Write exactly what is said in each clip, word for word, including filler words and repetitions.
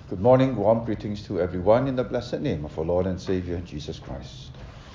Good morning, warm greetings to everyone in the blessed name of our Lord and Savior, Jesus Christ.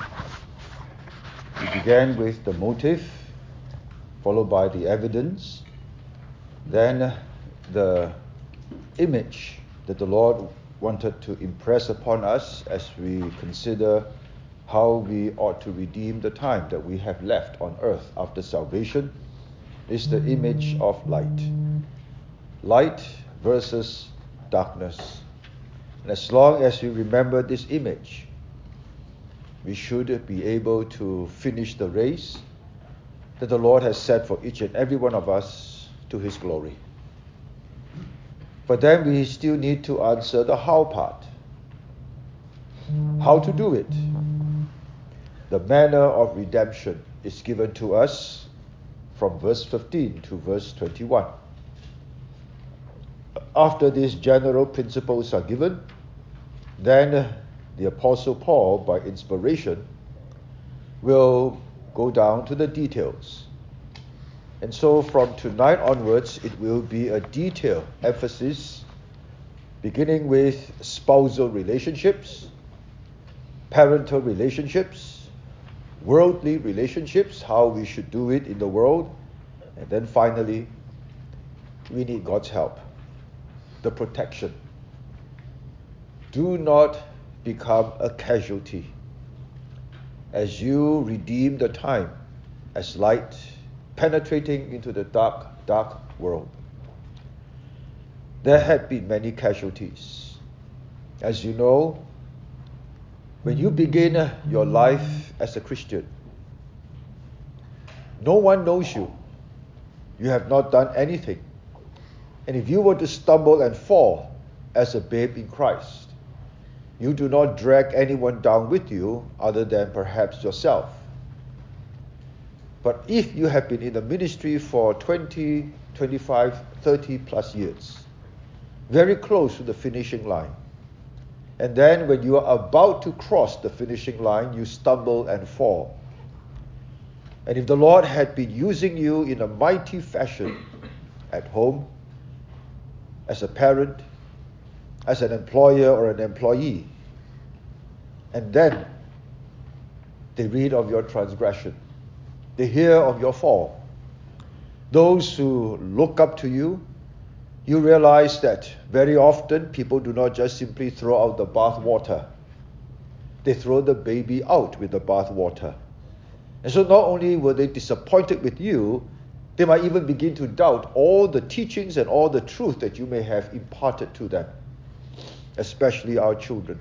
We began with the motive, followed by the evidence, then the image that the Lord wanted to impress upon us as we consider how we ought to redeem the time that we have left on earth after salvation, is the image of light. Light versus darkness. And as long as we remember this image, we should be able to finish the race that the Lord has set for each and every one of us to His glory. But then we still need to answer the how part. How to do it? The manner of redemption is given to us from verse fifteen to verse twenty-one. After these general principles are given, then the Apostle Paul, by inspiration, will go down to the details. And so from tonight onwards, it will be a detailed emphasis, beginning with spousal relationships, parental relationships, worldly relationships, how we should do it in the world, and then finally, we need God's help. The protection. Do not become a casualty as you redeem the time as light penetrating into the dark, dark world. There had been many casualties. As you know, when you begin your life as a Christian, no one knows you. You have not done anything. And if you were to stumble and fall as a babe in Christ, you do not drag anyone down with you other than perhaps yourself. But if you have been in the ministry for twenty, twenty-five, thirty plus years, very close to the finishing line, and then when you are about to cross the finishing line, you stumble and fall. And if the Lord had been using you in a mighty fashion at home, as a parent, as an employer or an employee, and then they read of your transgression, they hear of your fall, those who look up to you, you realize that very often people do not just simply throw out the bath water. They throw the baby out with the bath water. And so not only were they disappointed with you, they might even begin to doubt all the teachings and all the truth that you may have imparted to them, especially our children.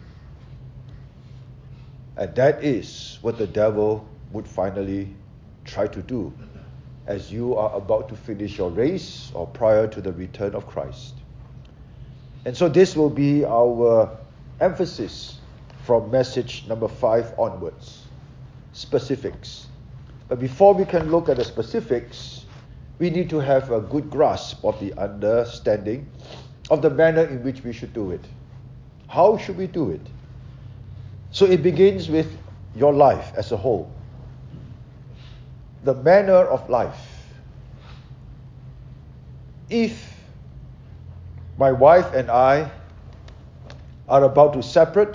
And that is what the devil would finally try to do as you are about to finish your race or prior to the return of Christ. And so this will be our emphasis from message number five onwards. Specifics. But before we can look at the specifics, we need to have a good grasp of the understanding of the manner in which we should do it. How should we do it? So it begins with your life as a whole. The manner of life. If my wife and I are about to separate,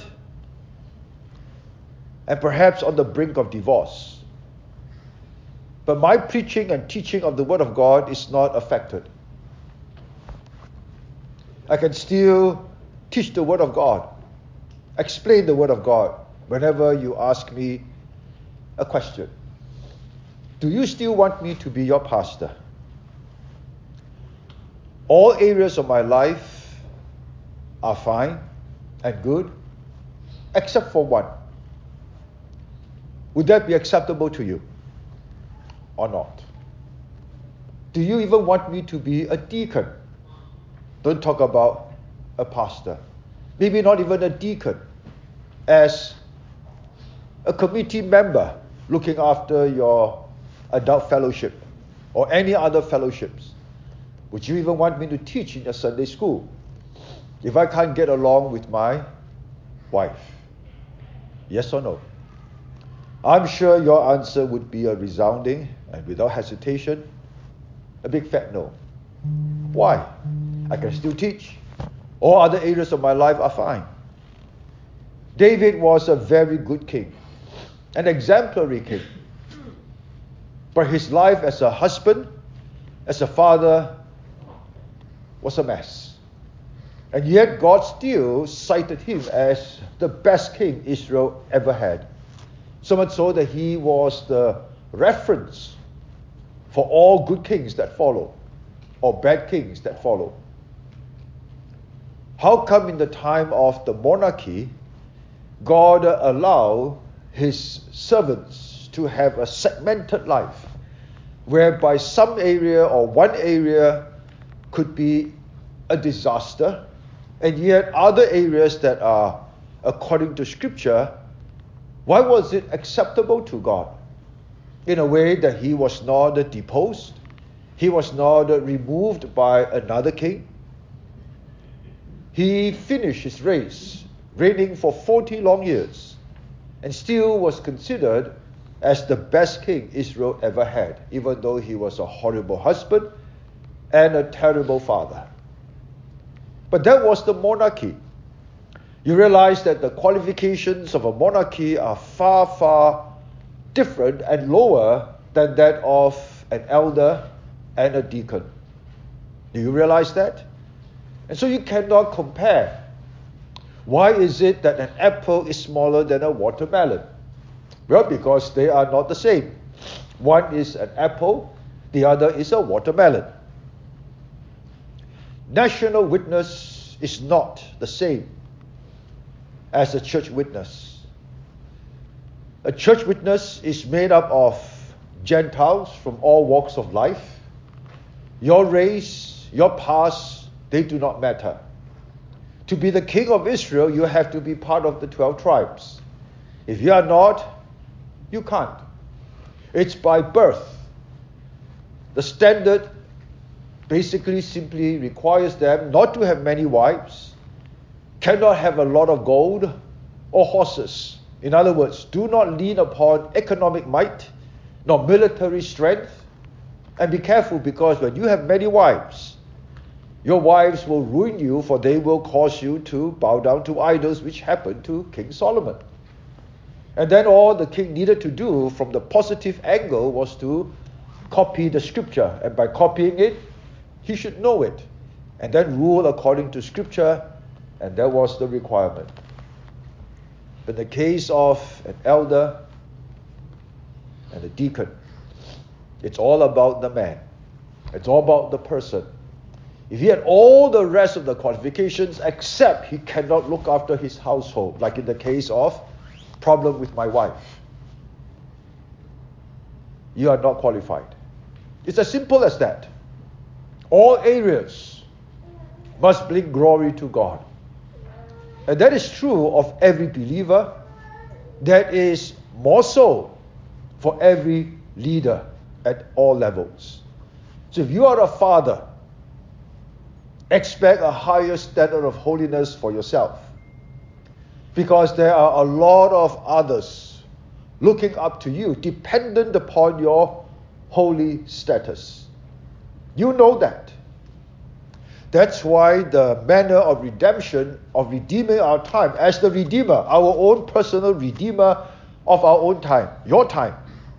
and perhaps on the brink of divorce, but my preaching and teaching of the Word of God is not affected, I can still teach the Word of God, explain the Word of God whenever you ask me a question. Do you still want me to be your pastor? All areas of my life are fine and good, except for one. Would that be acceptable to you or not? Do you even want me to be a deacon? Don't talk about a pastor. Maybe not even a deacon. As a committee member looking after your adult fellowship or any other fellowships. Would you even want me to teach in your Sunday school if I can't get along with my wife? Yes or no? I'm sure your answer would be a resounding and without hesitation, a big fat no. Why? I can still teach. All other areas of my life are fine. David was a very good king, an exemplary king. But his life as a husband, as a father, was a mess. And yet God still cited him as the best king Israel ever had. So much so that he was the reference for all good kings that follow, or bad kings that follow. How come in the time of the monarchy, God allowed his servants to have a segmented life, whereby some area or one area could be a disaster, and yet other areas that are according to Scripture, why was it acceptable to God? In a way that he was not deposed, he was not removed by another king. He finished his race, reigning for forty long years, and still was considered as the best king Israel ever had, even though he was a horrible husband and a terrible father. But that was the monarchy. You realize that the qualifications of a monarchy are far, far different and lower than that of an elder and a deacon. Do you realize that? And so you cannot compare. Why is it that an apple is smaller than a watermelon? Well, because they are not the same. One is an apple, the other is a watermelon. National witness is not the same as a church witness. A church witness is made up of Gentiles from all walks of life. Your race, your past, they do not matter. To be the king of Israel, you have to be part of the twelve tribes. If you are not, you can't. It's by birth. The standard basically simply requires them not to have many wives, cannot have a lot of gold or horses. In other words, do not lean upon economic might, nor military strength. And be careful, because when you have many wives, your wives will ruin you, for they will cause you to bow down to idols, which happened to King Solomon. And then all the king needed to do from the positive angle was to copy the Scripture. And by copying it, he should know it. And then rule according to Scripture. And that was the requirement. In the case of an elder and a deacon, it's all about the man. It's all about the person. If he had all the rest of the qualifications, except he cannot look after his household, like in the case of problem with my wife, you are not qualified. It's as simple as that. All areas must bring glory to God. And that is true of every believer. That is more so for every leader at all levels. So if you are a father, expect a higher standard of holiness for yourself, because there are a lot of others looking up to you, dependent upon your holy status. You know that. That's why the manner of redemption, of redeeming our time, as the Redeemer, our own personal Redeemer of our own time, your time,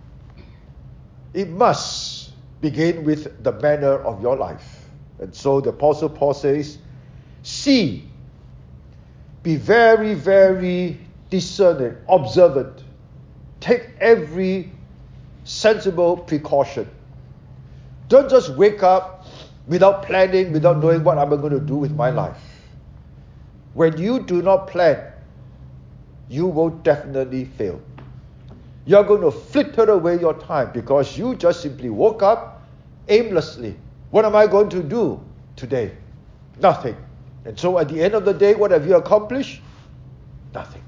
it must begin with the manner of your life. And so the Apostle Paul says, see, be very, very discerning, observant. Take every sensible precaution. Don't just wake up without planning, without knowing what I'm going to do with my life. When you do not plan, you will definitely fail. You're going to flitter away your time because you just simply woke up aimlessly. What am I going to do today? Nothing. And so at the end of the day, what have you accomplished? Nothing.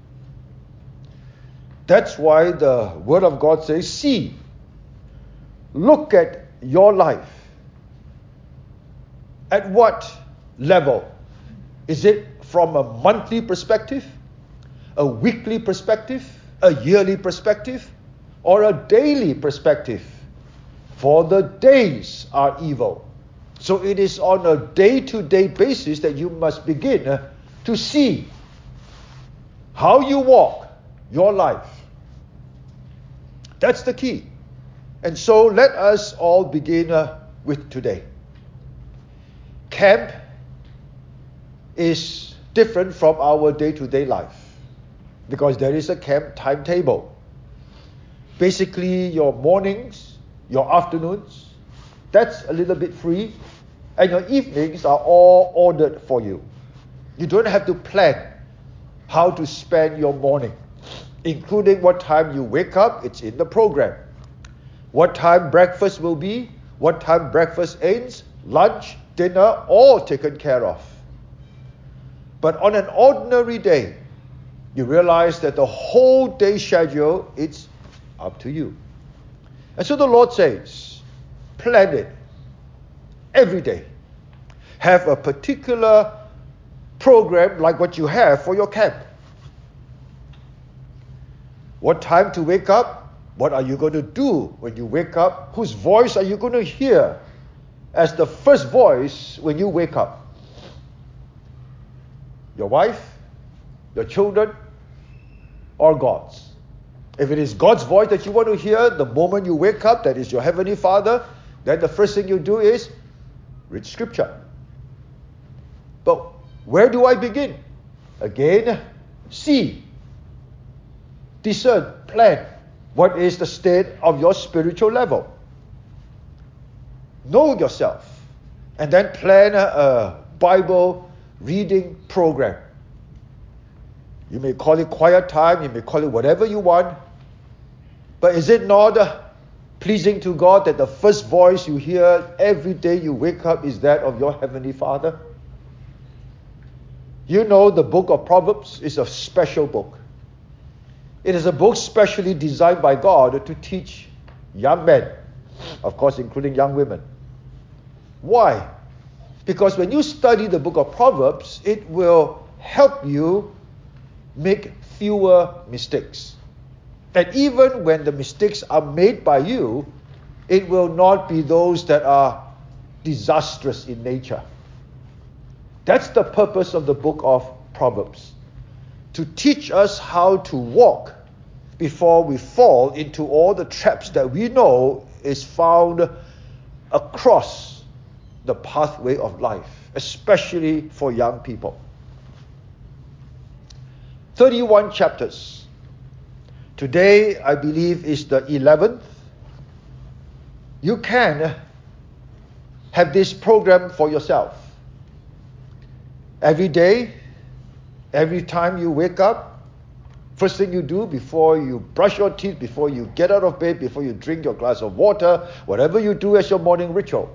That's why the Word of God says, see, look at your life. At what level? Is it from a monthly perspective, a weekly perspective, a yearly perspective, or a daily perspective? For the days are evil. So it is on a day-to-day basis that you must begin uh, to see how you walk your life. That's the key. And so let us all begin uh, with today. Camp is different from our day-to-day life because there is a camp timetable. Basically, your mornings, your afternoons, that's a little bit free, and your evenings are all ordered for you. You don't have to plan how to spend your morning, including what time you wake up, it's in the program. What time breakfast will be, what time breakfast ends, lunch, dinner, all taken care of. But on an ordinary day, you realize that the whole day schedule, it's up to you. And so the Lord says, plan it every day. Have a particular program like what you have for your camp. What time to wake up? What are you going to do when you wake up? Whose voice are you going to hear as the first voice when you wake up? Your wife? Your children? Or God's? If it is God's voice that you want to hear the moment you wake up, that is your Heavenly Father, then the first thing you do is read Scripture. But where do I begin? Again, see, discern, plan. What is the state of your spiritual level? Know yourself. And then plan a, a Bible reading program. You may call it quiet time, you may call it whatever you want. But is it not uh, pleasing to God that the first voice you hear every day you wake up is that of your Heavenly Father? You know the book of Proverbs is a special book. It is a book specially designed by God to teach young men, of course including young women. Why? Because when you study the book of Proverbs, it will help you make fewer mistakes. And even when the mistakes are made by you, it will not be those that are disastrous in nature. That's the purpose of the book of Proverbs. To teach us how to walk before we fall into all the traps that we know is found across the pathway of life, especially for young people. thirty-one chapters. Today, I believe, is the eleventh. You can have this program for yourself. Every day, every time you wake up, first thing you do before you brush your teeth, before you get out of bed, before you drink your glass of water, whatever you do as your morning ritual,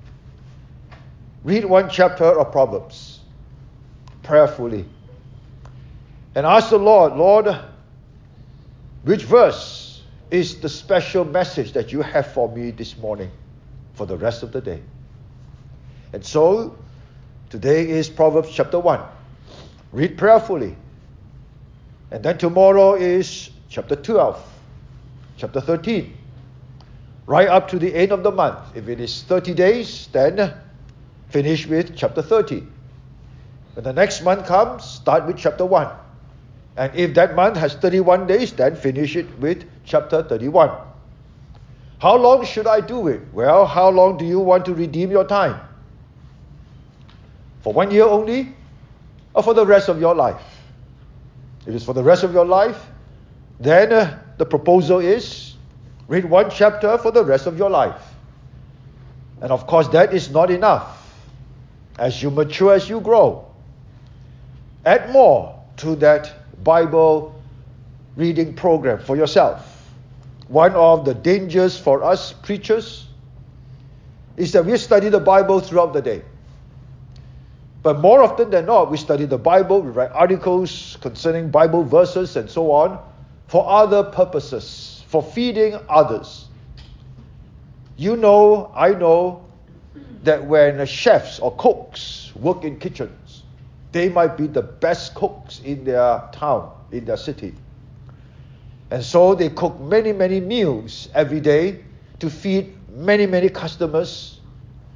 read one chapter of Proverbs prayerfully and ask the Lord, Lord, which verse is the special message that you have for me this morning for the rest of the day? And so, today is Proverbs chapter one. Read prayerfully. And then tomorrow is chapter twelve, chapter thirteen, right up to the end of the month. If it is thirty days, then finish with chapter thirty. When the next month comes, start with chapter one. And if that month has thirty-one days, then finish it with chapter thirty-one. How long should I do it? Well, how long do you want to redeem your time? For one year only? Or for the rest of your life? If it's for the rest of your life, then uh, the proposal is read one chapter for the rest of your life. And of course, that is not enough. As you mature, as you grow, add more to that Bible reading program for yourself. One of the dangers for us preachers is that we study the Bible throughout the day. But more often than not, we study the Bible, we write articles concerning Bible verses and so on for other purposes, for feeding others. You know, I know that when chefs or cooks work in kitchens, they might be the best cooks in their town, in their city. And so they cook many, many meals every day to feed many, many customers.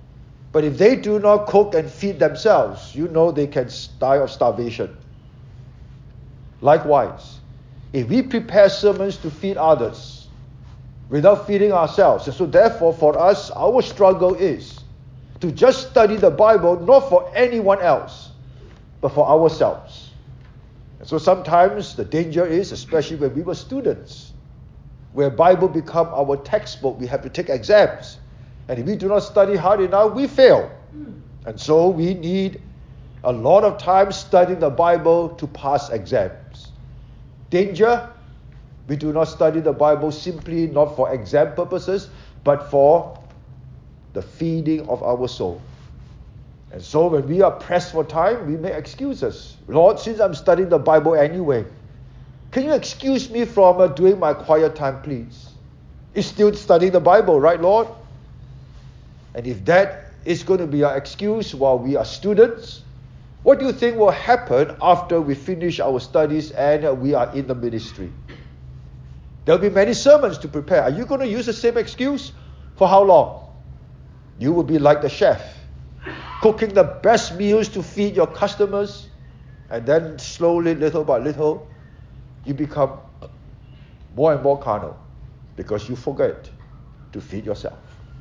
But if they do not cook and feed themselves, you know they can die of starvation. Likewise, if we prepare sermons to feed others without feeding ourselves, and so therefore for us, our struggle is to just study the Bible not for anyone else, but for ourselves. And so sometimes the danger is, especially when we were students, where Bible become our textbook, we have to take exams. And if we do not study hard enough, we fail. And so we need a lot of time studying the Bible to pass exams. Danger, we do not study the Bible simply not for exam purposes, but for the feeding of our soul. And so when we are pressed for time, we make excuses. Lord, since I'm studying the Bible anyway, can you excuse me from uh, doing my quiet time, please? It's still studying the Bible, right, Lord? And if that is going to be our excuse while we are students, what do you think will happen after we finish our studies and uh, we are in the ministry? There will be many sermons to prepare. Are you going to use the same excuse? For how long? You will be like the chef, cooking the best meals to feed your customers, and then slowly, little by little, you become more and more carnal because you forget to feed yourself.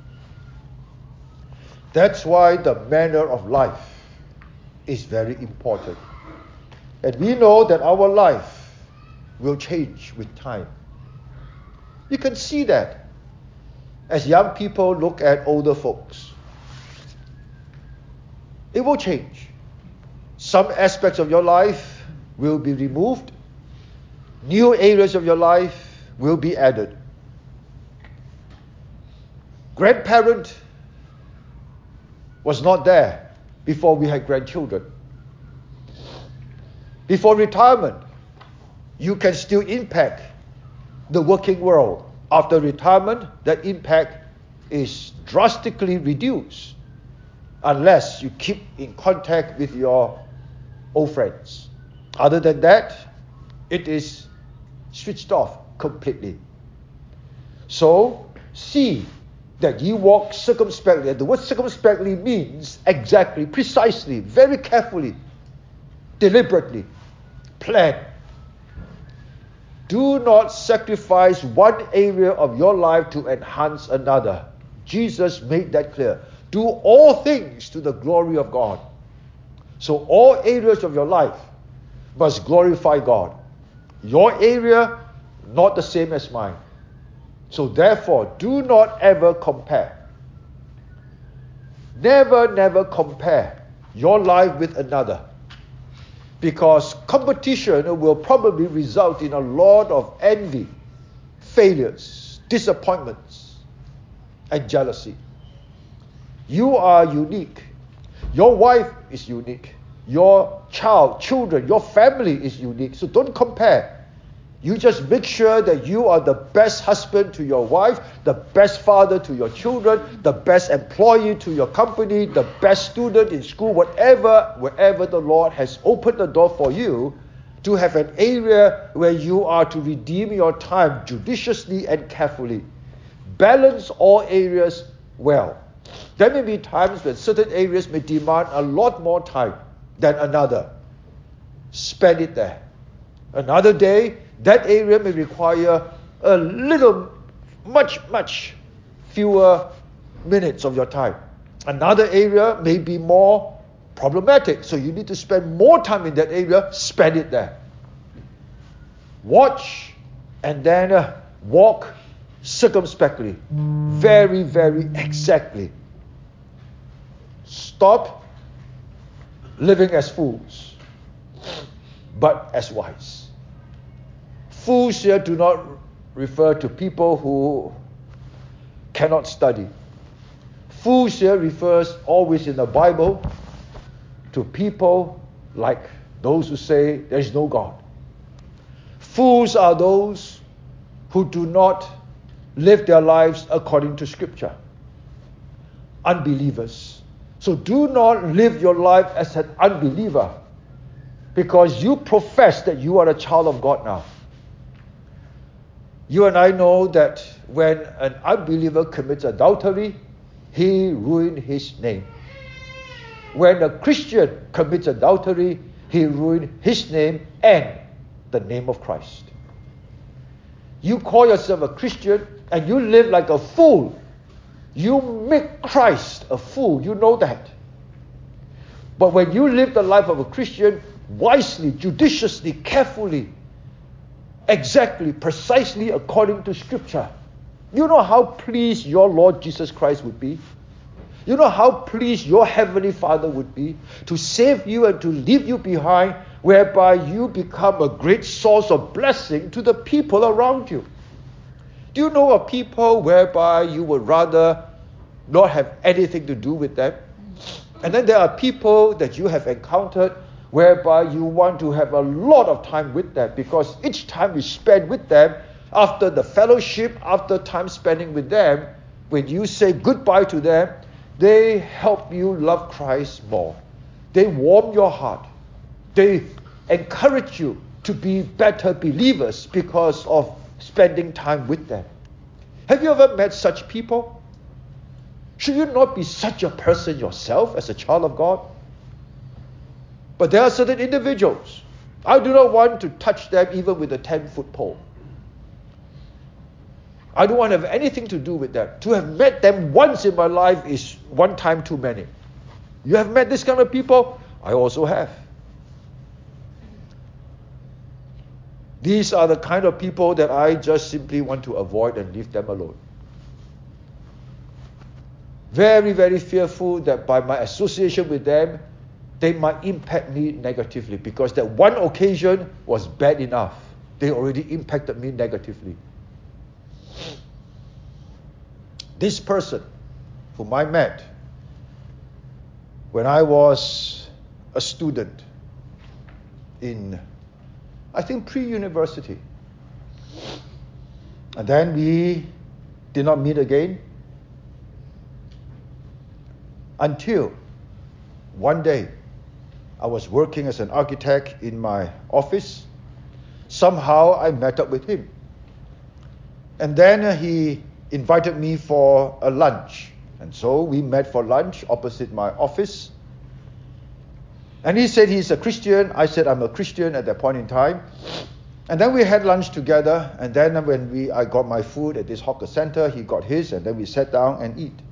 That's why the manner of life is very important. And we know that our life will change with time. You can see that as young people look at older folks. It will change. Some aspects of your life will be removed. New areas of your life will be added. Grandparent was not there before we had grandchildren. Before retirement, you can still impact the working world. After retirement, that impact is drastically reduced unless you keep in contact with your old friends. Other than that, it is switched off completely. So, see that ye walk circumspectly. The word circumspectly means exactly, precisely, very carefully, deliberately, plan. Do not sacrifice one area of your life to enhance another. Jesus made that clear. Do all things to the glory of God. So all areas of your life must glorify God. Your area, not the same as mine. So therefore, do not ever compare. Never, never compare your life with another. Because competition will probably result in a lot of envy, failures, disappointments, and jealousy. You are unique. Your wife is unique. Your child, children, your family is unique. So don't compare. You just make sure that you are the best husband to your wife, the best father to your children, the best employee to your company, the best student in school, whatever, wherever the Lord has opened the door for you to have an area where you are to redeem your time judiciously and carefully. Balance all areas well. There may be times when certain areas may demand a lot more time than another. Spend it there. Another day, that area may require a little, much, much fewer minutes of your time. Another area may be more problematic, so you need to spend more time in that area, spend it there. Watch and then uh, walk circumspectly, very, very exactly. Stop living as fools, but as wise. Fools here do not refer to people who cannot study. Fools here refers always in the Bible to people like those who say there is no God. Fools are those who do not live their lives according to Scripture. Unbelievers. So do not live your life as an unbeliever because you profess that you are a child of God now. You and I know that when an unbeliever commits adultery, he ruined his name. When a Christian commits adultery, he ruins his name and the name of Christ. You call yourself a Christian and you live like a fool. You make Christ a fool. You know that. But when you live the life of a Christian wisely, judiciously, carefully, exactly, precisely according to Scripture, you know how pleased your Lord Jesus Christ would be? You know how pleased your Heavenly Father would be to save you and to leave you behind, whereby you become a great source of blessing to the people around you. Do you know of people whereby you would rather not have anything to do with them? And then there are people that you have encountered whereby you want to have a lot of time with them, because each time you spend with them, after the fellowship, after time spending with them, when you say goodbye to them, they help you love Christ more. They warm your heart. They encourage you to be better believers because of spending time with them. Have you ever met such people? Should you not be such a person yourself as a child of God? But there are certain individuals, I do not want to touch them even with a ten-foot pole. I don't want to have anything to do with them. To have met them once in my life is one time too many. You have met this kind of people? I also have. These are the kind of people that I just simply want to avoid and leave them alone. Very, very fearful that by my association with them, they might impact me negatively, because that one occasion was bad enough. They already impacted me negatively. This person whom I met when I was a student in, I think, pre-university. And then we did not meet again until one day I was working as an architect in my office. Somehow I met up with him. And then uh, he invited me for a lunch. And so we met for lunch opposite my office. And he said he's a Christian. I said I'm a Christian at that point in time. And then we had lunch together. And then when we I got my food at this hawker center, he got his, and then we sat down and eat.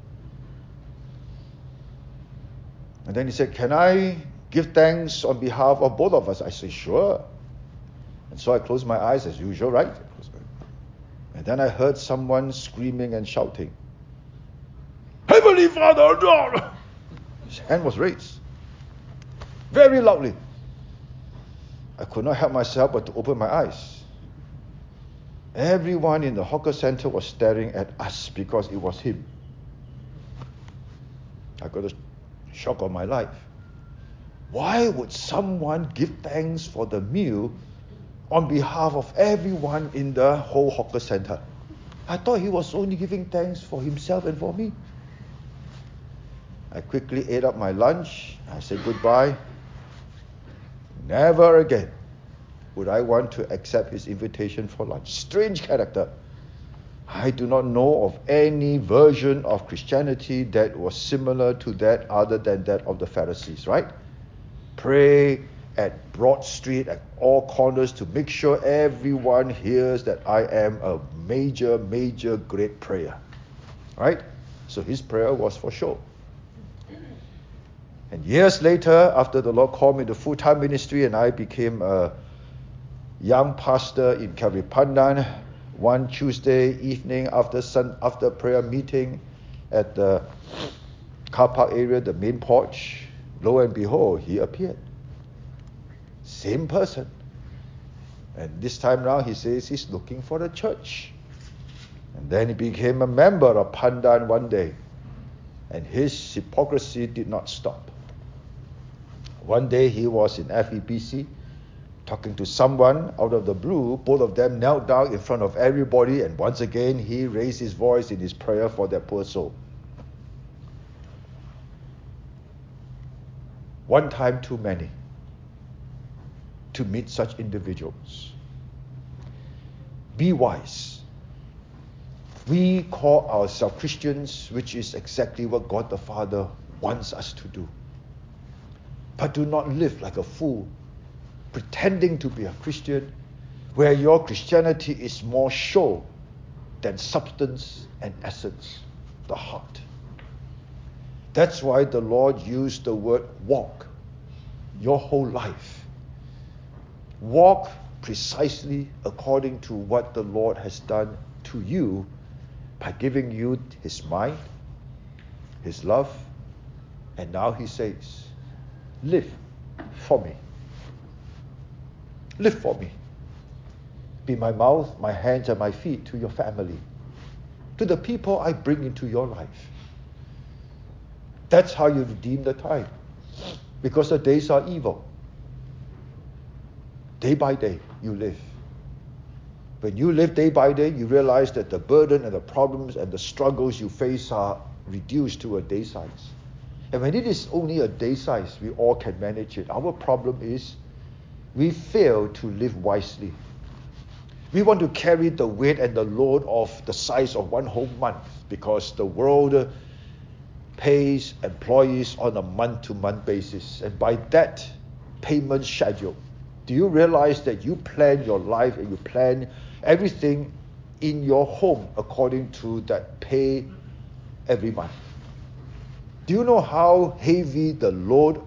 And then he said, can I give thanks on behalf of both of us? I said, sure. And so I closed my eyes as usual, right? And then I heard someone screaming and shouting, Heavenly Father, God! His hand was raised very loudly. I could not help myself but to open my eyes. Everyone in the hawker center was staring at us because it was him. I got a shock of my life. Why would someone give thanks for the meal on behalf of everyone in the whole hawker center? I thought he was only giving thanks for himself and for me. I quickly ate up my lunch. I said goodbye. Never again would I want to accept his invitation for lunch. Strange character. I do not know of any version of Christianity that was similar to that other than that of the Pharisees, right? Pray at Broad Street, at all corners, to make sure everyone hears that I am a major, major great prayer. Right? So his prayer was for sure. And years later, after the Lord called me to full-time ministry and I became a young pastor in Calvary Pandan, one Tuesday evening after sun, after prayer meeting at the car park area, the main porch, lo and behold, he appeared. Same person. And this time round, he says he's looking for a church. And then he became a member of Pandan one day. And his hypocrisy did not stop. One day he was in F E B C talking to someone out of the blue. Both of them knelt down in front of everybody, and once again he raised his voice in his prayer for that poor soul. One time too many to meet such individuals. Be wise. We call ourselves Christians, which is exactly what God the Father wants us to do. But do not live like a fool, pretending to be a Christian, where your Christianity is more show than substance and essence, the heart. That's why the Lord used the word walk your whole life. Walk precisely according to what the Lord has done to you by giving you His mind, His love, and now He says, live for me. Live for me. Be my mouth, my hands, and my feet to your family, to the people I bring into your life. That's how you redeem the time. Because the days are evil. Day by day, you live. When you live day by day, you realize that the burden and the problems and the struggles you face are reduced to a day size. And when it is only a day size, we all can manage it. Our problem is we fail to live wisely. We want to carry the weight and the load of the size of one whole month because the world pays employees on a month-to-month basis. And by that payment schedule, do you realize that you plan your life and you plan everything in your home according to that pay every month? Do you know how heavy the load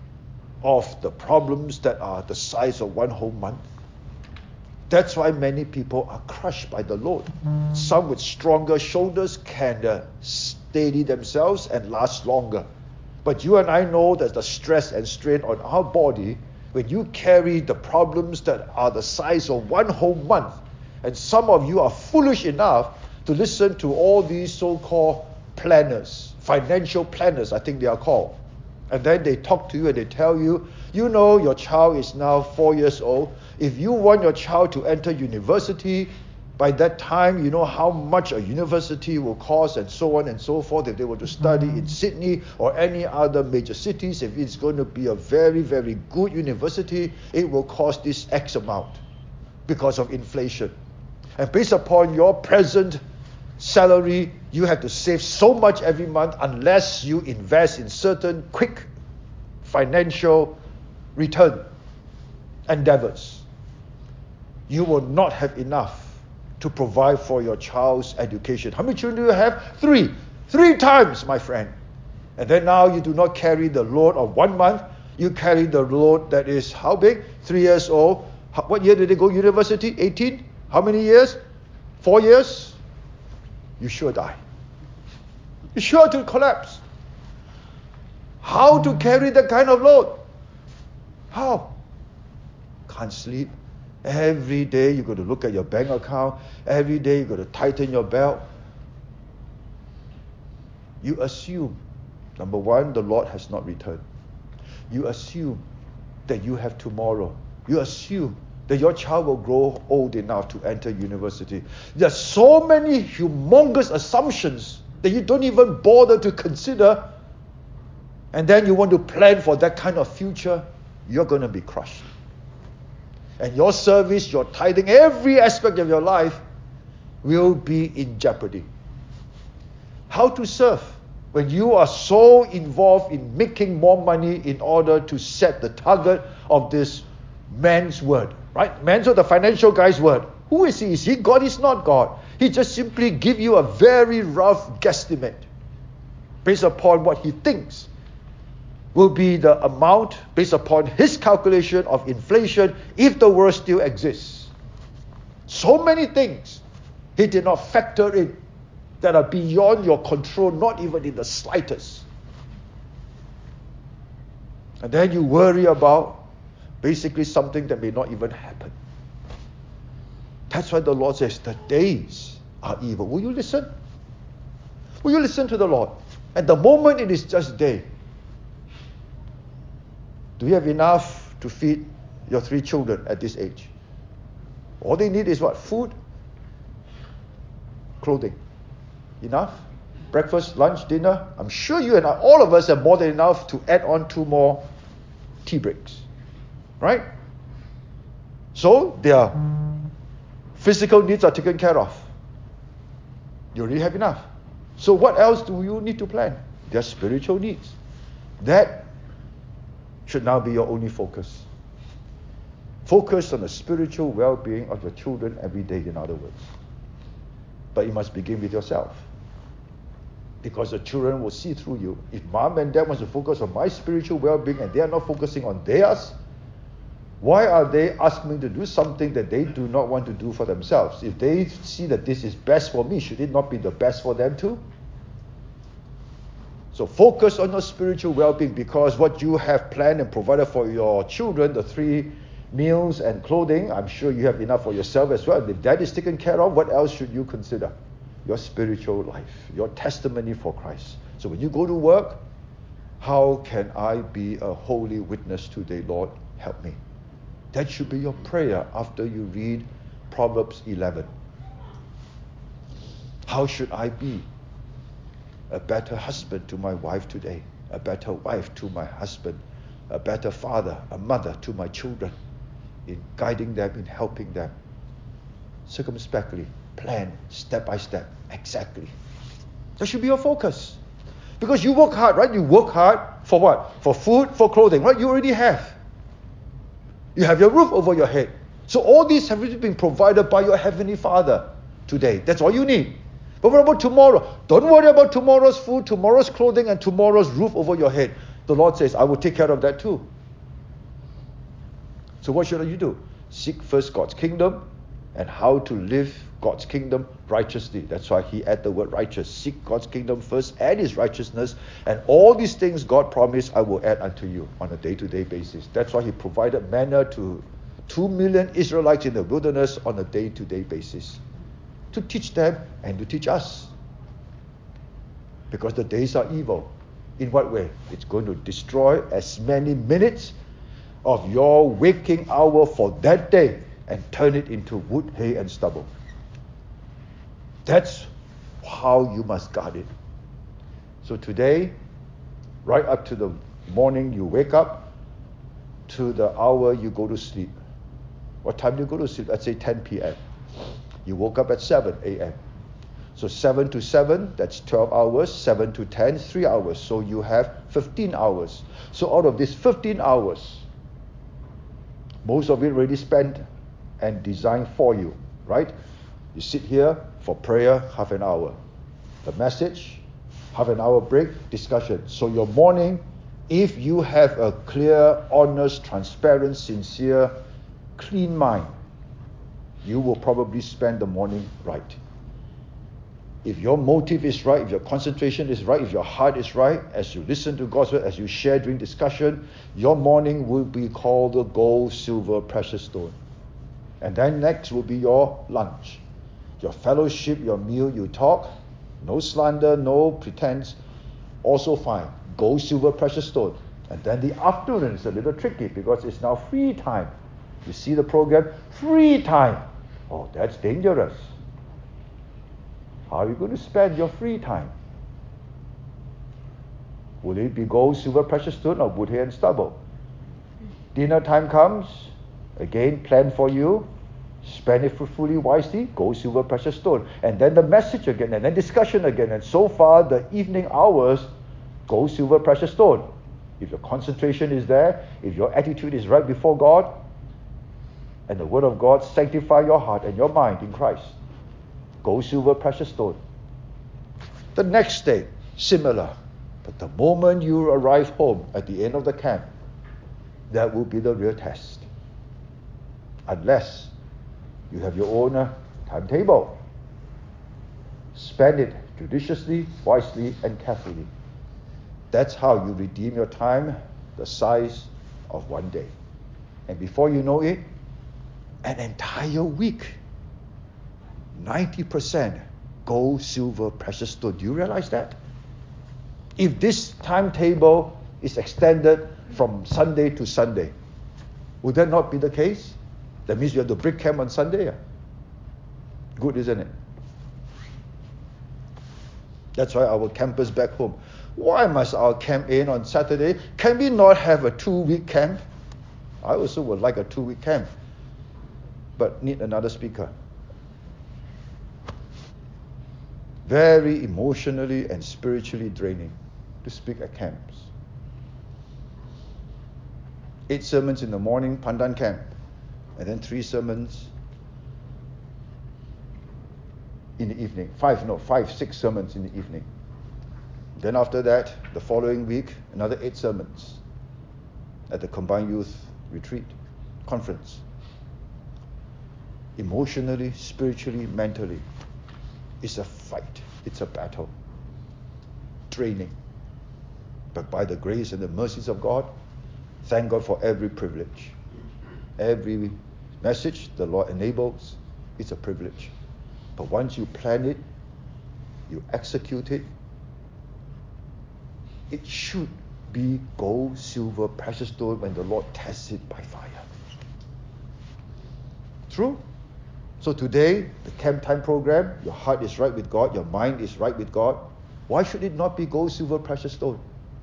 of the problems that are the size of one whole month? That's why many people are crushed by the load. Some with stronger shoulders can uh, steady themselves and last longer. But you and I know that the stress and strain on our body, when you carry the problems that are the size of one whole month, and some of you are foolish enough to listen to all these so-called planners, financial planners, I think they are called. And then they talk to you and they tell you, you know, your child is now four years old. If you want your child to enter university, by that time, you know how much a university will cost and so on and so forth. If they were to study in Sydney or any other major cities, if it's going to be a very, very good university, it will cost this X amount because of inflation. And based upon your present salary, you have to save so much every month unless you invest in certain quick financial return endeavors. You will not have enough to provide for your child's education. How many children do you have? Three. Three times, my friend. And then now you do not carry the load of one month. You carry the load that is how big? Three years old. How, what year did they go to university? eighteen? How many years? Four years? You sure die. You're sure to collapse. How to carry that kind of load? How? Can't sleep. Every day you got to look at your bank account. Every day you got to tighten your belt. You assume, number one, the Lord has not returned. You assume that you have tomorrow. You assume that your child will grow old enough to enter university. There are so many humongous assumptions that you don't even bother to consider. And then you want to plan for that kind of future. You're going to be crushed. And your service, your tithing, every aspect of your life will be in jeopardy. How to serve when you are so involved in making more money in order to set the target of this man's word, right? Man's word, the financial guy's word. Who is he? Is he God? He's not God. He just simply give you a very rough guesstimate based upon what he thinks will be the amount based upon his calculation of inflation if the world still exists. So many things he did not factor in that are beyond your control, not even in the slightest. And then you worry about basically something that may not even happen. That's why the Lord says the days are evil. Will you listen? Will you listen to the Lord? At the moment it is just day. Do you have enough to feed your three children at this age? All they need is what? Food, clothing. Enough? Breakfast, lunch, dinner. I'm sure you and I, all of us have more than enough to add on two more tea breaks. Right? So their physical needs are taken care of. You already have enough. So what else do you need to plan? Their spiritual needs. That should now be your only focus. Focus on the spiritual well-being of your children every day, in other words. But you must begin with yourself. Because the children will see through you. If mom and dad wants to focus on my spiritual well-being and they are not focusing on theirs, why are they asking me to do something that they do not want to do for themselves? If they see that this is best for me, should it not be the best for them too? So focus on your spiritual well-being, because what you have planned and provided for your children, the three meals and clothing, I'm sure you have enough for yourself as well. If that is taken care of, what else should you consider? Your spiritual life, your testimony for Christ. So when you go to work, how can I be a holy witness today, Lord? Help me. That should be your prayer after you read Proverbs eleven. How should I be a better husband to my wife today, a better wife to my husband, a better father, a mother to my children, in guiding them, in helping them, circumspectly, plan, step by step, exactly. That should be your focus. Because you work hard, right? You work hard for what? For food, for clothing, right? You already have. You have your roof over your head. So all these have already been provided by your Heavenly Father today. That's all you need. But what about tomorrow? Don't worry about tomorrow's food, tomorrow's clothing, and tomorrow's roof over your head. The Lord says, I will take care of that too. So what should you do? Seek first God's kingdom and how to live God's kingdom righteously. That's why he added the word righteous. Seek God's kingdom first and his righteousness, and all these things God promised I will add unto you on a day-to-day basis. That's why he provided manna to two million Israelites in the wilderness on a day-to-day basis, to teach them and to teach us. Because the days are evil. In what way? It's going to destroy as many minutes of your waking hour for that day and turn it into wood, hay, and stubble. That's how you must guard it. So today, right up to the morning you wake up, to the hour you go to sleep. What time do you go to sleep? Let's say ten p.m. You woke up at seven a.m. So seven to seven, that's twelve hours. seven to ten, three hours. So you have fifteen hours. So out of these fifteen hours, most of it already spent and designed for you, right? You sit here for prayer, half an hour. The message, half an hour break, discussion. So your morning, if you have a clear, honest, transparent, sincere, clean mind, you will probably spend the morning right. If your motive is right, if your concentration is right, if your heart is right, as you listen to God's word, as you share during discussion, your morning will be called the gold, silver, precious stone. And then next will be your lunch. Your fellowship, your meal, you talk. No slander, no pretense. Also fine. Gold, silver, precious stone. And then the afternoon is a little tricky because it's now free time. You see the program? Free time. Oh, that's dangerous. How are you going to spend your free time? Will it be gold, silver, precious stone, or wood, hay, and stubble? Dinner time comes. Again, plan for you. Spend it fruitfully, wisely. Gold, silver, precious stone. And then the message again, and then discussion again. And so far, the evening hours, gold, silver, precious stone. If your concentration is there, if your attitude is right before God, and the Word of God sanctify your heart and your mind in Christ. Gold, silver, precious stone. The next day, similar. But the moment you arrive home at the end of the camp, that will be the real test. Unless you have your own uh, timetable. Spend it judiciously, wisely, and carefully. That's how you redeem your time, the size of one day. And before you know it, an entire week, ninety percent gold, silver, precious stone. Do you realize that? If this timetable is extended from Sunday to Sunday, would that not be the case? That means you have to break camp on Sunday. Yeah? Good, isn't it? That's why our campers back home. Why must our camp in on Saturday? Can we not have a two-week camp? I also would like a two-week camp, but need another speaker. Very emotionally and spiritually draining to speak at camps. Eight sermons in the morning, Pandan camp, and then three sermons in the evening. Five, no, five, six sermons in the evening. Then after that, the following week, another eight sermons at the Combined Youth Retreat Conference. Emotionally, spiritually, mentally, it's a fight. It's a battle. Draining. But by the grace and the mercies of God, thank God for every privilege. Every message the Lord enables, it's a privilege. But once you plan it, you execute it, it should be gold, silver, precious stone when the Lord tests it by fire. True? So today, the camp time program, your heart is right with God, your mind is right with God. Why should it not be gold, silver, precious stone?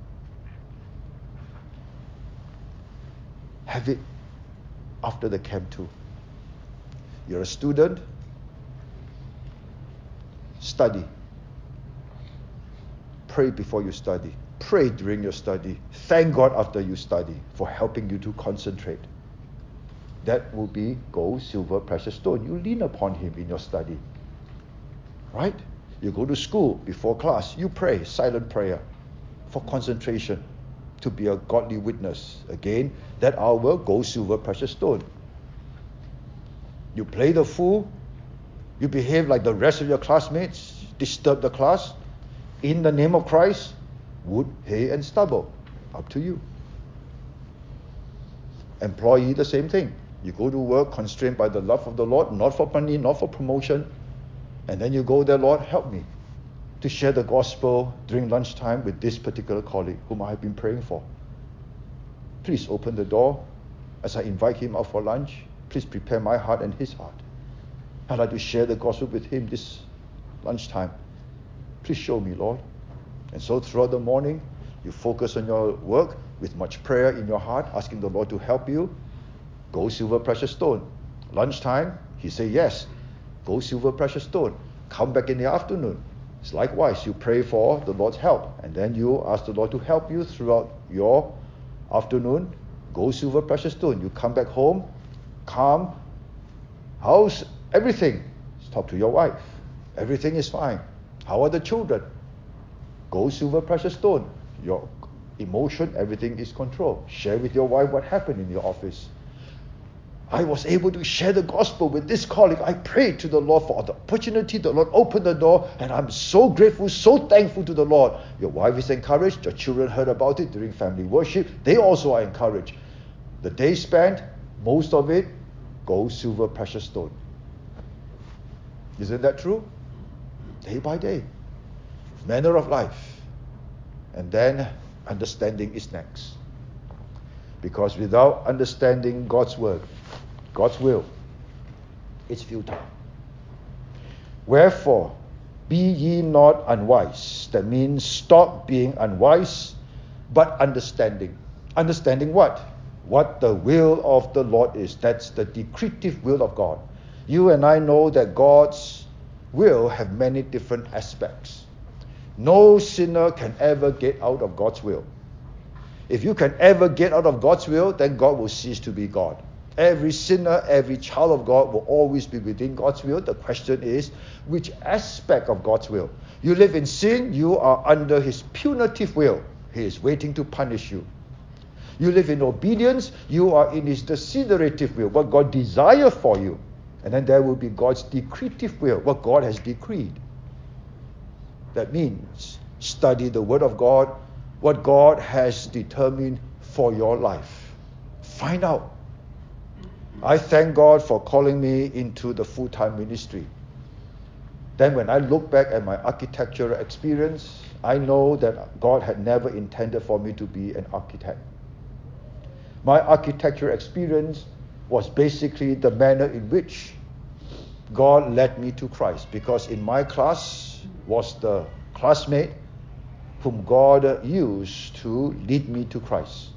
Have it after the camp too. You're a student, study. Pray before you study. Pray during your study. Thank God after you study for helping you to concentrate. That will be gold, silver, precious stone. You lean upon Him in your study. Right? You go to school before class. You pray, silent prayer for concentration, to be a godly witness. Again, that hour, gold, silver, precious stone. You play the fool. You behave like the rest of your classmates. Disturb the class. In the name of Christ, wood, hay, and stubble. Up to you. Employee, the same thing. You go to work constrained by the love of the Lord, not for money, not for promotion. And then you go there, Lord, help me to share the gospel during lunchtime with this particular colleague whom I have been praying for. Please open the door as I invite him out for lunch. Please prepare my heart and his heart. I'd like to share the gospel with him this lunchtime. Please show me, Lord. And so throughout the morning, you focus on your work with much prayer in your heart, asking the Lord to help you. Gold, silver, precious stone. Lunchtime, he say yes. Gold, silver, precious stone. Come back in the afternoon. It's likewise, you pray for the Lord's help. And then you ask the Lord to help you throughout your afternoon. Gold, silver, precious stone. You come back home, calm. How's everything? Talk to your wife. Everything is fine. How are the children? Gold, silver, precious stone. Your emotion, everything is controlled. Share with your wife what happened in your office. I was able to share the gospel with this colleague. I prayed to the Lord for the opportunity. The Lord opened the door, and I'm so grateful, so thankful to the Lord. Your wife is encouraged. Your children heard about it during family worship. They also are encouraged. The day spent, most of it, gold, silver, precious stone. Isn't that true? Day by day. Manner of life. And then understanding is next. Because without understanding God's word, God's will, it's futile. Wherefore, be ye not unwise. That means stop being unwise, but understanding. Understanding what? What the will of the Lord is. That's the decretive will of God. You and I know that God's will have many different aspects. No sinner can ever get out of God's will. If you can ever get out of God's will, then God will cease to be God. Every sinner, every child of God will always be within God's will. The question is, which aspect of God's will? You live in sin, you are under His punitive will. He is waiting to punish you. You live in obedience, you are in His desiderative will, what God desires for you. And then there will be God's decretive will, what God has decreed. That means study the Word of God, what God has determined for your life. Find out. I thank God for calling me into the full-time ministry. Then when I look back at my architectural experience, I know that God had never intended for me to be an architect. My architectural experience was basically the manner in which God led me to Christ, because in my class was the classmate whom God used to lead me to Christ.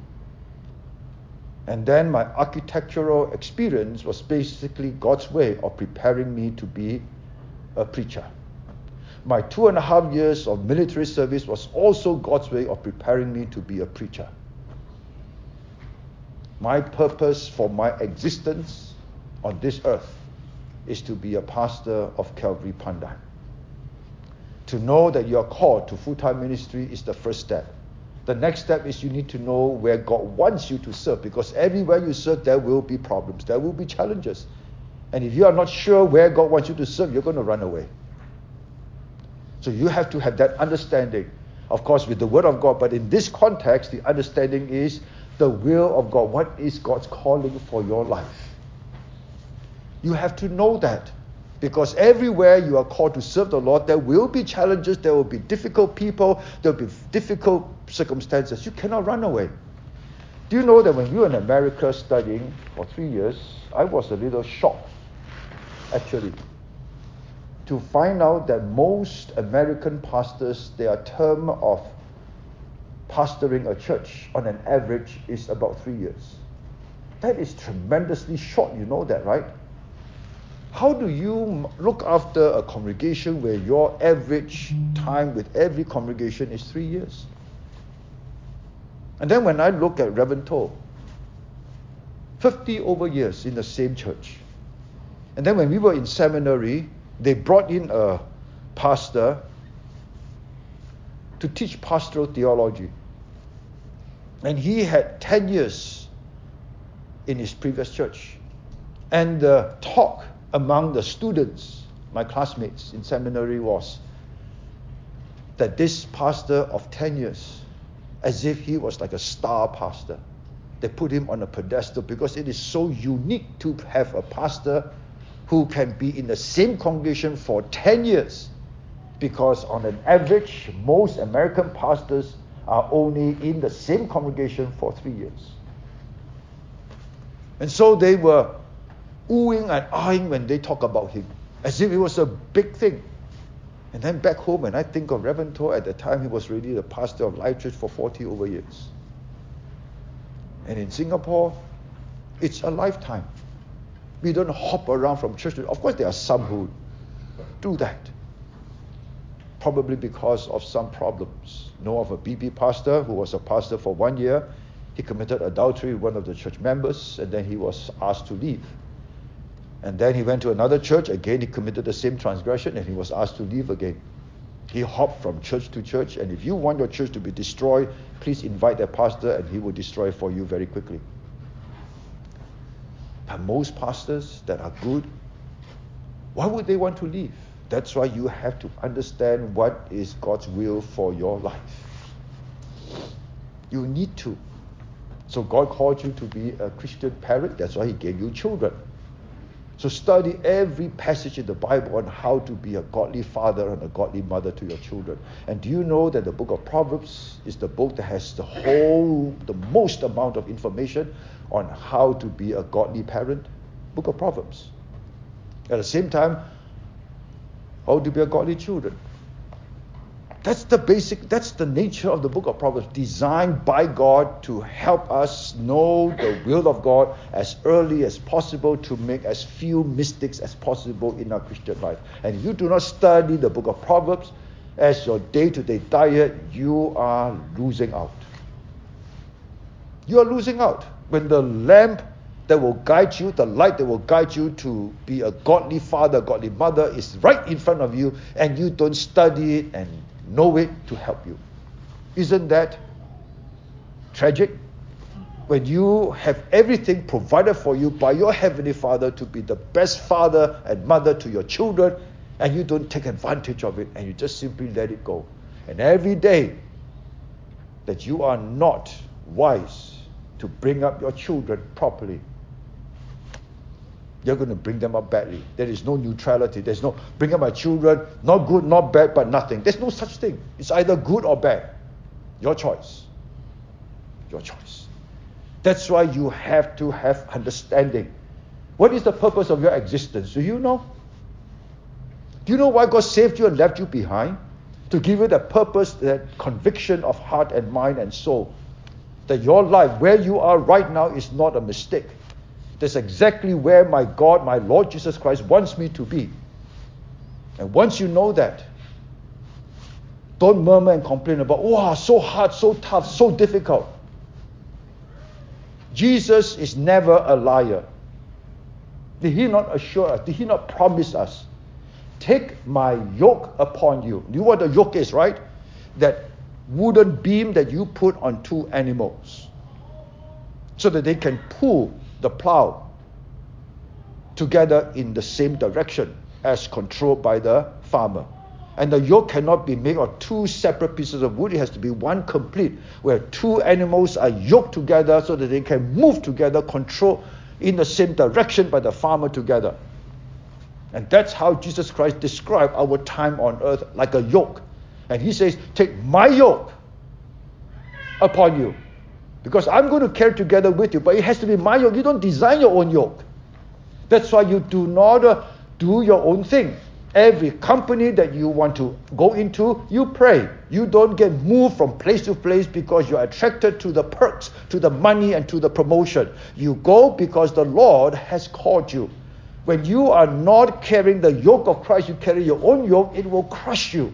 And then my architectural experience was basically God's way of preparing me to be a preacher. My two and a half years of military service was also God's way of preparing me to be a preacher. My purpose for my existence on this earth is to be a pastor of Calvary Pandan. To know that you are called to full-time ministry is the first step. The next step is you need to know where God wants you to serve, because everywhere you serve, there will be problems, there will be challenges. And if you are not sure where God wants you to serve, you're going to run away. So you have to have that understanding, of course, with the Word of God. But in this context, the understanding is the will of God. What is God's calling for your life? You have to know that. Because everywhere you are called to serve the Lord, there will be challenges, there will be difficult people, there will be difficult circumstances. You cannot run away. Do you know that when we were in America studying for three years, I was a little shocked, actually, to find out that most American pastors, their term of pastoring a church on an average is about three years. That is tremendously short, you know that, right? How do you look after a congregation where your average time with every congregation is three years? And then when I look at Reverend Toh, fifty over years in the same church. And then when we were in seminary, they brought in a pastor to teach pastoral theology. And he had ten years in his previous church. And the talk among the students, my classmates in seminary, was that this pastor of ten years, as if he was like a star pastor, they put him on a pedestal because it is so unique to have a pastor who can be in the same congregation for ten years, because on an average, most American pastors are only in the same congregation for three years. And so they were oohing and ahhing when they talk about him, as if it was a big thing. And then back home, when I think of Reverend Toh, at the time he was really the pastor of Life Church for forty over years. And in Singapore, it's a lifetime. We don't hop around from church to... Of course, there are some who do that, probably because of some problems. Know of a B B pastor who was a pastor for one year. He committed adultery with one of the church members, and then he was asked to leave. And then he went to another church. Again, he committed the same transgression, and he was asked to leave again. He hopped from church to church, and if you want your church to be destroyed, please invite that pastor, and he will destroy it for you very quickly. But most pastors that are good, why would they want to leave? That's why you have to understand what is God's will for your life. You need to. So God called you to be a Christian parent. That's why he gave you children. So study every passage in the Bible on how to be a godly father and a godly mother to your children. And do you know that the book of Proverbs is the book that has the whole, the most amount of information on how to be a godly parent? Book of Proverbs. At the same time, how to be a godly children. That's the basic, that's the nature of the book of Proverbs, designed by God to help us know the will of God as early as possible, to make as few mistakes as possible in our Christian life. And if you do not study the book of Proverbs as your day-to-day diet, you are losing out. You are losing out. When the lamp that will guide you, the light that will guide you to be a godly father, godly mother is right in front of you, and you don't study it and know it to help you. Isn't that tragic? When you have everything provided for you by your Heavenly Father to be the best father and mother to your children, and you don't take advantage of it, and you just simply let it go. And every day that you are not wise to bring up your children properly, you're going to bring them up badly. There is no neutrality. There's no bring up my children, not good, not bad, but nothing. There's no such thing. It's either good or bad. Your choice. Your choice. That's why you have to have understanding. What is the purpose of your existence? Do you know? Do you know why God saved you and left you behind? To give you that purpose, that conviction of heart and mind and soul. That your life, where you are right now, is not a mistake. That's exactly where my God, my Lord Jesus Christ wants me to be. And once you know that, don't murmur and complain about, wow, so hard, so tough, so difficult. Jesus is never a liar. Did he not assure us? Did he not promise us? Take my yoke upon you. You know what a yoke is, right? That wooden beam that you put on two animals so that they can pull the plow together in the same direction as controlled by the farmer. And the yoke cannot be made of two separate pieces of wood. It has to be one complete, where two animals are yoked together so that they can move together, controlled in the same direction by the farmer together. And that's how Jesus Christ described our time on earth, like a yoke. And he says, take my yoke upon you, because I'm going to carry together with you, but it has to be my yoke. You don't design your own yoke. That's why you do not uh, do your own thing. Every company that you want to go into, you pray. You don't get moved from place to place because you're attracted to the perks, to the money, and to the promotion. You go because the Lord has called you. When you are not carrying the yoke of Christ, you carry your own yoke, it will crush you.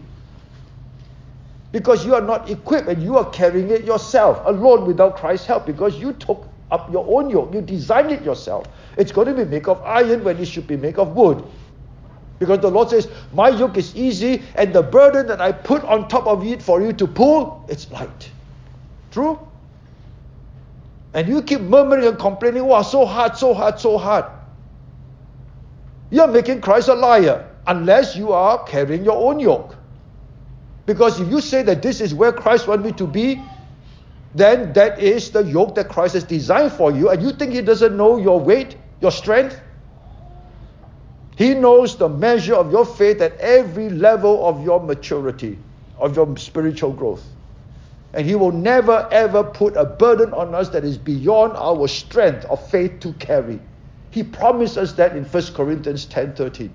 Because you are not equipped and you are carrying it yourself, alone without Christ's help, because you took up your own yoke. You designed it yourself. It's going to be made of iron when it should be made of wood. Because the Lord says, my yoke is easy, and the burden that I put on top of it for you to pull, it's light. True? And you keep murmuring and complaining, wow, so hard, so hard, so hard. You're making Christ a liar, unless you are carrying your own yoke. Because if you say that this is where Christ wants me to be, then that is the yoke that Christ has designed for you, and you think he doesn't know your weight, your strength? He knows the measure of your faith at every level of your maturity, of your spiritual growth. And he will never ever put a burden on us that is beyond our strength of faith to carry. He promised us that in First Corinthians ten thirteen.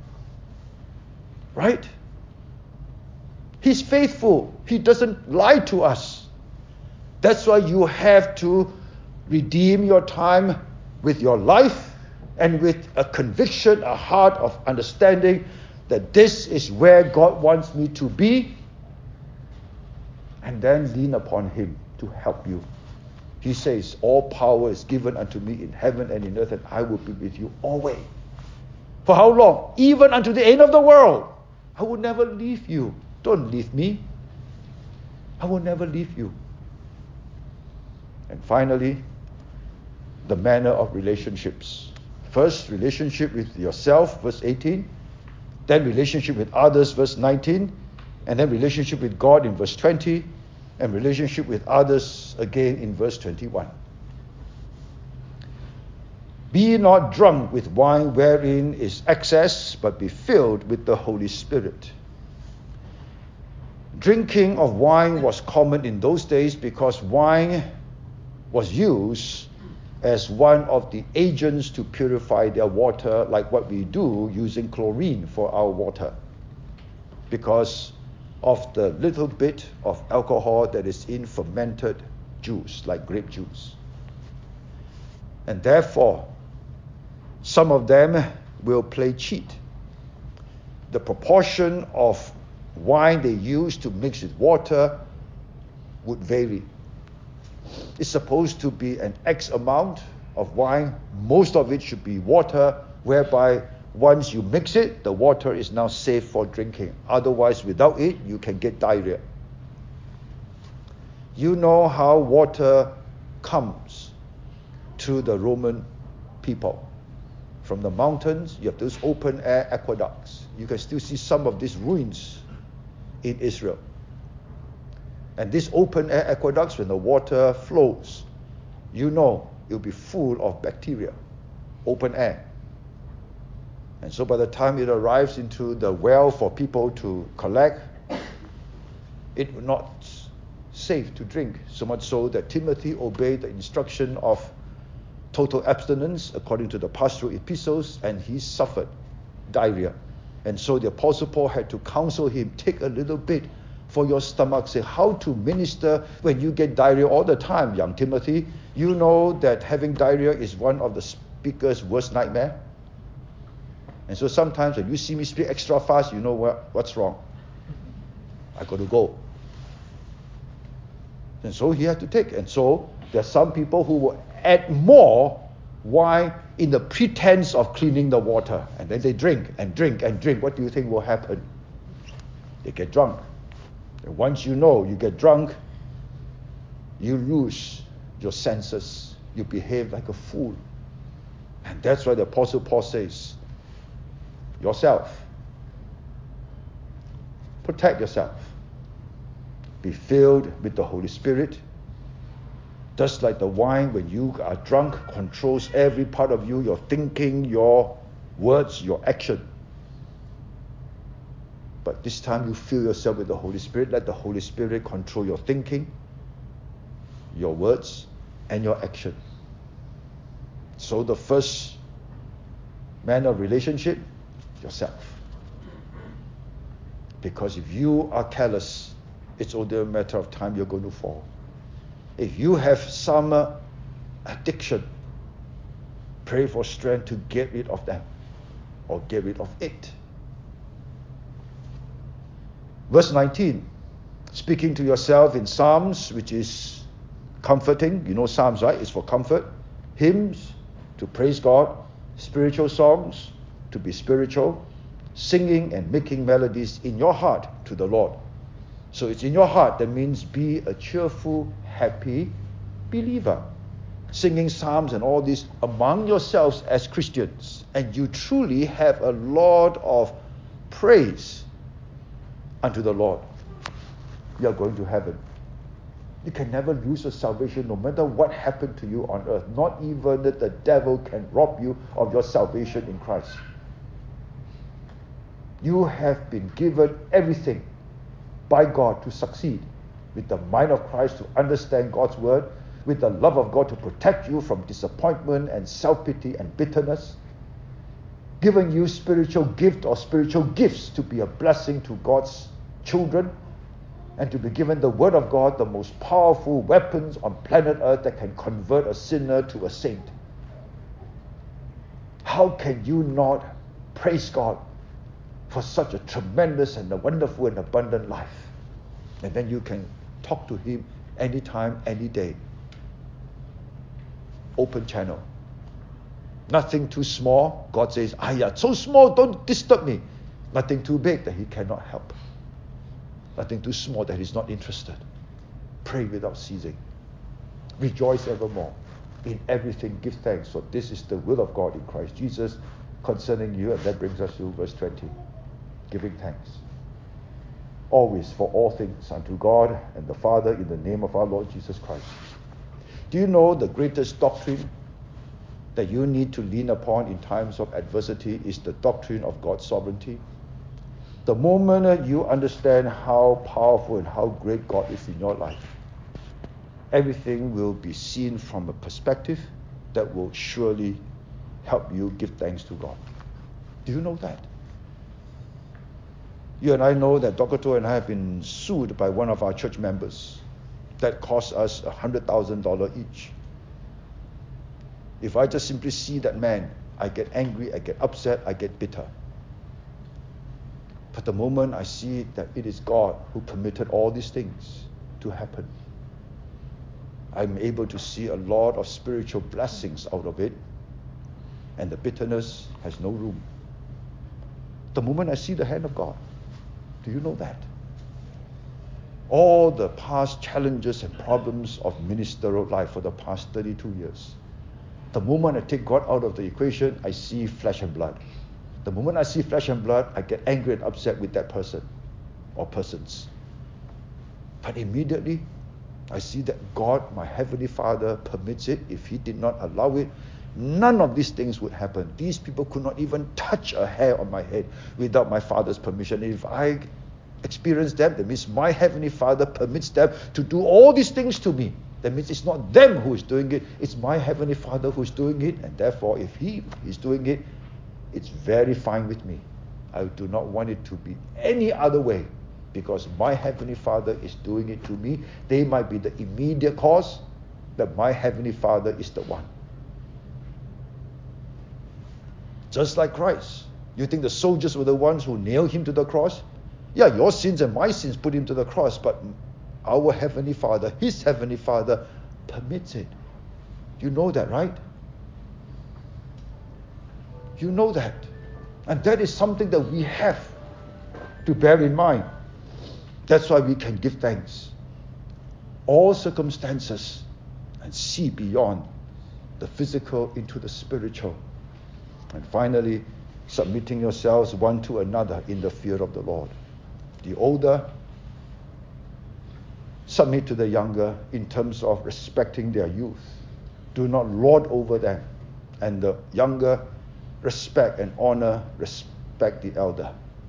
Right? He's faithful. He doesn't lie to us. That's why you have to redeem your time with your life, and with a conviction, a heart of understanding that this is where God wants me to be, and then lean upon him to help you. He says, all power is given unto me in heaven and in earth, and I will be with you always. For how long? Even unto the end of the world. I will never leave you. Don't leave me. I will never leave you. And finally, the manner of relationships. First, relationship with yourself, verse eighteen. Then relationship with others, verse nineteen. And then relationship with God in verse twenty. And relationship with others again in verse twenty-one. Be not drunk with wine wherein is excess, but be filled with the Holy Spirit. Drinking of wine was common in those days because wine was used as one of the agents to purify their water, like what we do using chlorine for our water, because of the little bit of alcohol that is in fermented juice, like grape juice. And therefore, some of them will play cheat. The proportion of wine they use to mix with water would vary. It's supposed to be an X amount of wine. Most of it should be water, whereby once you mix it, the water is now safe for drinking. Otherwise, without it, you can get diarrhea. You know how water comes to the Roman people. From the mountains, you have those open air aqueducts. You can still see some of these ruins in Israel. And these open air aqueducts, when the water flows, you know it'll be full of bacteria, open air. And so by the time it arrives into the well for people to collect, it will not safe to drink, so much so that Timothy obeyed the instruction of total abstinence according to the pastoral epistles, and he suffered diarrhea. And so the Apostle Paul had to counsel him, take a little bit for your stomach, say how to minister when you get diarrhea all the time, young Timothy. You know that having diarrhea is one of the speaker's worst nightmare. And so sometimes when you see me speak extra fast, you know what, what's wrong. I got to go. And so he had to take. And so there are some people who will add more wine in the pretense of cleaning the water. And then they drink and drink and drink. What do you think will happen? They get drunk. And once you know you get drunk, you lose your senses. You behave like a fool. And that's why the Apostle Paul says, yourself. Protect yourself. Be filled with the Holy Spirit. Just like the wine, when you are drunk, controls every part of you, your thinking, your words, your action. But this time you fill yourself with the Holy Spirit. Let the Holy Spirit control your thinking, your words, and your action. So the first manner of relationship, yourself. Because if you are careless, it's only a matter of time you're going to fall. If you have some uh, addiction, pray for strength to get rid of them or get rid of it. Verse nineteen, speaking to yourself in Psalms, which is comforting. You know Psalms, right? It's for comfort. Hymns, to praise God. Spiritual songs, to be spiritual. Singing and making melodies in your heart to the Lord. So it's in your heart. That means be a cheerful, happy believer. Singing psalms and all this among yourselves as Christians. And you truly have a lot of praise unto the Lord. You are going to heaven. You can never lose your salvation no matter what happened to you on earth. Not even that the devil can rob you of your salvation in Christ. You have been given everything by God to succeed, with the mind of Christ to understand God's word, with the love of God to protect you from disappointment and self-pity and bitterness, giving you spiritual gift or spiritual gifts to be a blessing to God's children, and to be given the word of God, the most powerful weapons on planet earth that can convert a sinner to a saint. How can you not praise God for such a tremendous and a wonderful and abundant life? And then you can talk to him anytime, any day. Open channel. Nothing too small. God says, ah yeah, so small, don't disturb me. Nothing too big that he cannot help. Nothing too small that he's not interested. Pray without ceasing. Rejoice evermore. In everything give thanks, for this is the will of God in Christ Jesus concerning you. And that brings us to verse twenty. Giving thanks. Always for all things unto God and the Father in the name of our Lord Jesus Christ. Do you know the greatest doctrine that you need to lean upon in times of adversity is the doctrine of God's sovereignty? The moment you understand how powerful and how great God is in your life, everything will be seen from a perspective that will surely help you give thanks to God. Do you know that? You and I know that Doctor To and I have been sued by one of our church members. That cost us one hundred thousand dollars each. If I just simply see that man, I get angry, I get upset, I get bitter. But the moment I see that it is God who permitted all these things to happen, I'm able to see a lot of spiritual blessings out of it, and the bitterness has no room. The moment I see the hand of God, do you know that? All the past challenges and problems of ministerial life for the past thirty-two years, the moment I take God out of the equation, I see flesh and blood. The moment I see flesh and blood, I get angry and upset with that person or persons. But immediately, I see that God, my Heavenly Father, permits it. If He did not allow it, none of these things would happen. These people could not even touch a hair on my head without my Father's permission. If I experience them, that means my Heavenly Father permits them to do all these things to me. That means it's not them who is doing it, it's my Heavenly Father who is doing it, and therefore if He is doing it, it's very fine with me. I do not want it to be any other way, because my Heavenly Father is doing it to me. They might be the immediate cause, but my Heavenly Father is the one. Just like Christ. You think the soldiers were the ones who nailed Him to the cross? Yeah, your sins and my sins put Him to the cross, but our Heavenly Father, His Heavenly Father, permits it. You know that, right? You know that. And that is something that we have to bear in mind. That's why we can give thanks. All circumstances, and see beyond the physical into the spiritual. And finally, submitting yourselves one to another in the fear of the Lord. The older submit to the younger in terms of respecting their youth. Do not lord over them. And the younger respect and honor, respect the elder.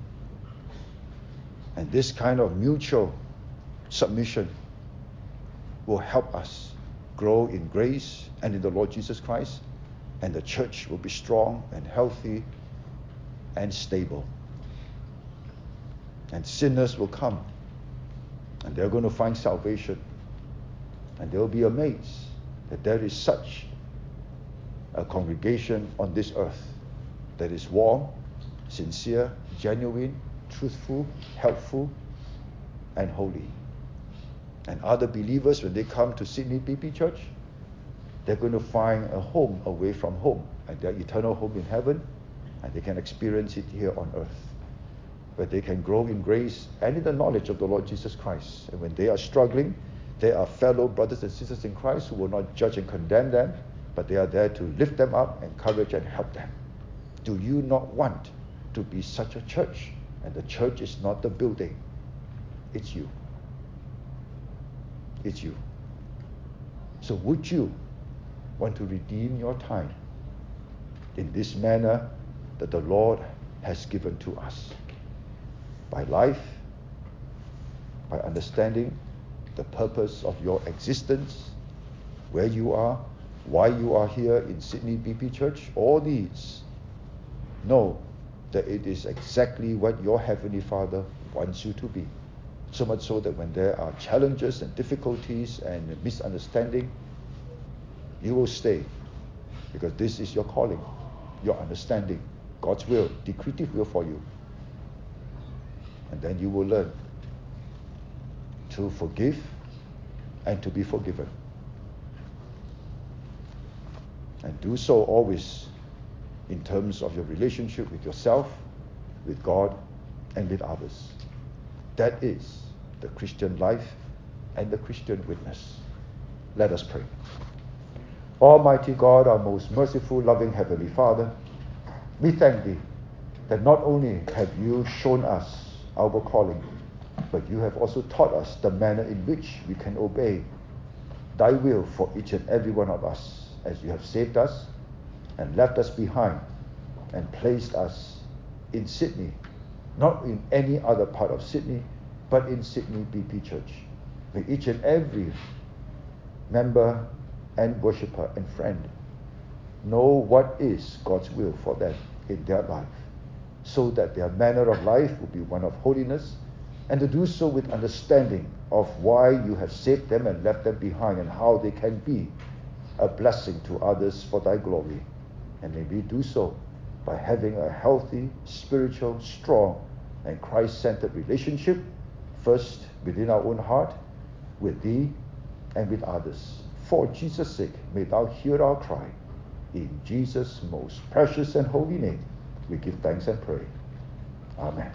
And this kind of mutual submission will help us grow in grace and in the Lord Jesus Christ, and the church will be strong and healthy and stable. And sinners will come, and they're going to find salvation, and they'll be amazed that there is such a congregation on this earth that is warm, sincere, genuine, truthful, helpful, and holy. And other believers, when they come to Sydney B P Church, they're going to find a home away from home, and their eternal home in heaven, and they can experience it here on earth, where they can grow in grace and in the knowledge of the Lord Jesus Christ. And when they are struggling, there are fellow brothers and sisters in Christ who will not judge and condemn them, but they are there to lift them up, encourage and help them. Do you not want to be such a church? And the church is not the building, it's you. It's you. So would you want to redeem your time in this manner that the Lord has given to us? By life, by understanding the purpose of your existence, where you are, why you are here in Sydney B P Church, all these. Know that it is exactly what your Heavenly Father wants you to be. So much so that when there are challenges and difficulties and misunderstanding, you will stay, because this is your calling, your understanding, God's will, decretive will for you. And then you will learn to forgive and to be forgiven. And do so always in terms of your relationship with yourself, with God, and with others. That is the Christian life and the Christian witness. Let us pray. Almighty God, our most merciful, loving Heavenly Father, we thank Thee that not only have You shown us our calling, but You have also taught us the manner in which we can obey Thy will for each and every one of us, as You have saved us and left us behind and placed us in Sydney, not in any other part of Sydney, but in Sydney B P Church. May each and every member and worshipper and friend know what is God's will for them in their life, so that their manner of life will be one of holiness, and to do so with understanding of why You have saved them and left them behind, and how they can be a blessing to others for Thy glory. And may we do so by having a healthy, spiritual, strong, and Christ-centered relationship, first within our own heart, with Thee, and with others. For Jesus' sake, may Thou hear our cry. In Jesus' most precious and holy name, we give thanks and pray. Amen.